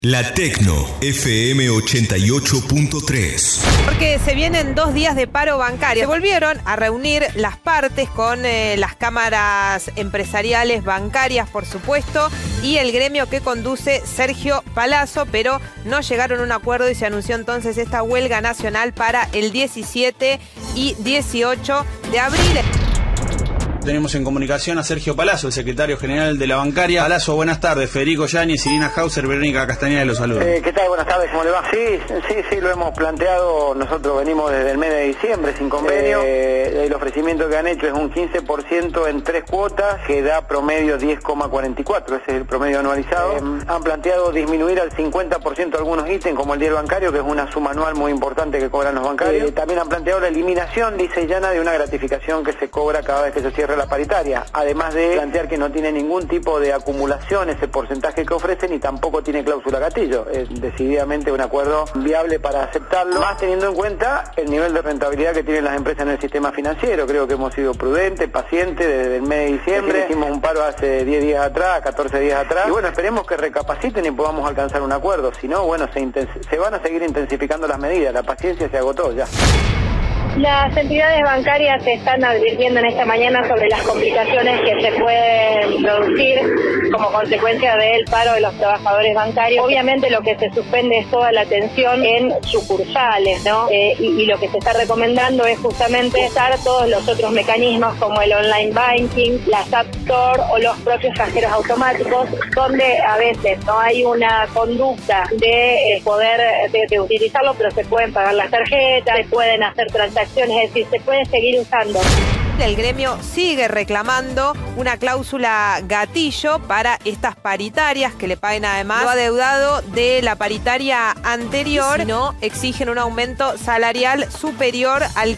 La Tecno FM 88.3. Porque se vienen 2 días de paro bancario. Se volvieron a reunir las partes con las cámaras empresariales bancarias, por supuesto, y el gremio que conduce Sergio Palazzo, pero no llegaron a un acuerdo y se anunció entonces esta huelga nacional para el 17 y 18 de abril. Tenemos en comunicación a Sergio Palazzo, el secretario general de la bancaria. Palazzo, buenas tardes. Federico Yáñez, Irina Hauser, Verónica Castañeda los saludos. ¿Qué tal? Buenas tardes, ¿cómo le va? Sí, lo hemos planteado. Nosotros venimos desde el mes de diciembre sin convenio. El ofrecimiento que han hecho es un 15% en 3 cuotas, que da promedio 10,44. Ese es el promedio anualizado. Han planteado disminuir al 50% algunos ítems, como el diario bancario, que es una suma anual muy importante que cobran los bancarios. También han planteado la eliminación, dice Yana, de una gratificación que se cobra cada vez que se cierra la paritaria, además de plantear que no tiene ningún tipo de acumulación ese porcentaje que ofrecen y tampoco tiene cláusula gatillo. Es decididamente un acuerdo viable para aceptarlo, más teniendo en cuenta el nivel de rentabilidad que tienen las empresas en el sistema financiero. Creo que hemos sido prudentes, pacientes desde el mes de diciembre. Hicimos un paro hace 10 días atrás, 14 días atrás, y bueno, esperemos que recapaciten y podamos alcanzar un acuerdo. Si no, bueno, se van a seguir intensificando las medidas. La paciencia se agotó ya. Las entidades bancarias se están advirtiendo en esta mañana sobre las complicaciones que se pueden producir como consecuencia del paro de los trabajadores bancarios. Obviamente lo que se suspende es toda la atención en sucursales, ¿no? Y lo que se está recomendando es justamente usar todos los otros mecanismos como el online banking, las App Store o los propios cajeros automáticos, donde a veces no hay una conducta de poder de utilizarlo, pero se pueden pagar las tarjetas, se pueden hacer transacciones, es decir, se puede seguir usando. El gremio sigue reclamando una cláusula gatillo para estas paritarias, que le paguen además lo adeudado de la paritaria anterior, si no exigen un aumento salarial superior al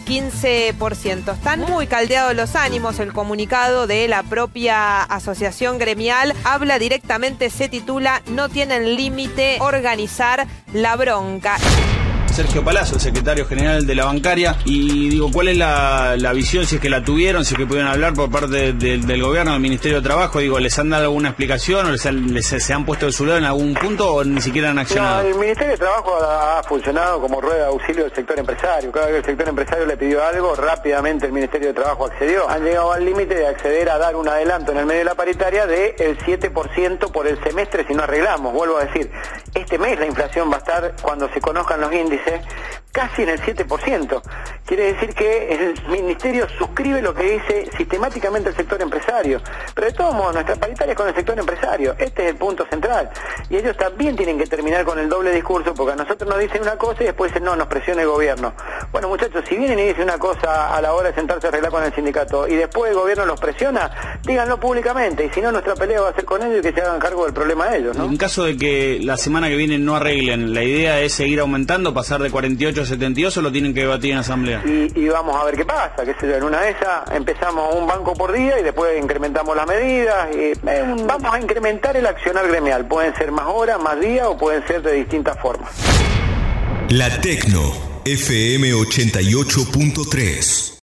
15%. Están muy caldeados los ánimos. El comunicado de la propia asociación gremial habla directamente, se titula "No tienen límite organizar la bronca". Sergio Palazzo, el secretario general de la bancaria, y digo, ¿cuál es la visión, si es que la tuvieron, si es que pudieron hablar por parte del gobierno, del Ministerio de Trabajo? Digo, ¿les han dado alguna explicación o se han puesto de su lado en algún punto o ni siquiera han accionado? No, el Ministerio de Trabajo ha funcionado como rueda de auxilio del sector empresario. Cada vez que el sector empresario le pidió algo, rápidamente el Ministerio de Trabajo accedió. Han llegado al límite de acceder a dar un adelanto en el medio de la paritaria del 7% por el semestre si no arreglamos. Vuelvo a decir, este mes la inflación va a estar, cuando se conozcan los índices, casi en el 7%. Quiere decir que el Ministerio suscribe lo que dice sistemáticamente el sector empresario. Pero de todos modos, nuestra paritaria es con el sector empresario. Este es el punto central. Y ellos también tienen que terminar con el doble discurso, porque a nosotros nos dicen una cosa y después dicen, no, nos presiona el gobierno. Bueno, muchachos, si vienen y dicen una cosa a la hora de sentarse a arreglar con el sindicato y después el gobierno los presiona, díganlo públicamente. Y si no, nuestra pelea va a ser con ellos y que se hagan cargo del problema de ellos, ¿no? En caso de que la semana que viene no arreglen, ¿la idea es seguir aumentando, pasar de 48 a 72 o lo tienen que debatir en asamblea? Y vamos a ver qué pasa, qué sé yo, en una de esas empezamos un banco por día y después incrementamos las medidas. Vamos a incrementar el accionar gremial, pueden ser más horas, más días o pueden ser de distintas formas. La Tecno FM 88.3.